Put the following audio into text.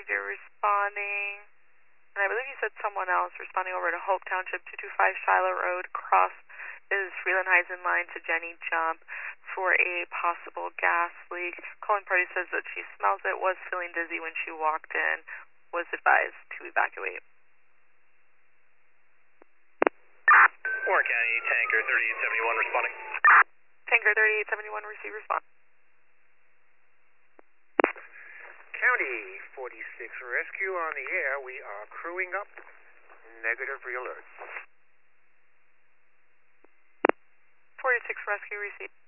received. You're responding, and I believe you said someone else responding over to Hope Township 225 Shiloh Road. Cross is Freeland Heisen line to Jenny Jump for a possible gas leak. Calling party says that she smells it, was feeling dizzy when she walked in, was advised to evacuate. Warren County, Tanker 3871 responding. Tanker 3871, receive response. County 46 Rescue on the air. We are crewing up. Negative realert. 46 Rescue, receive.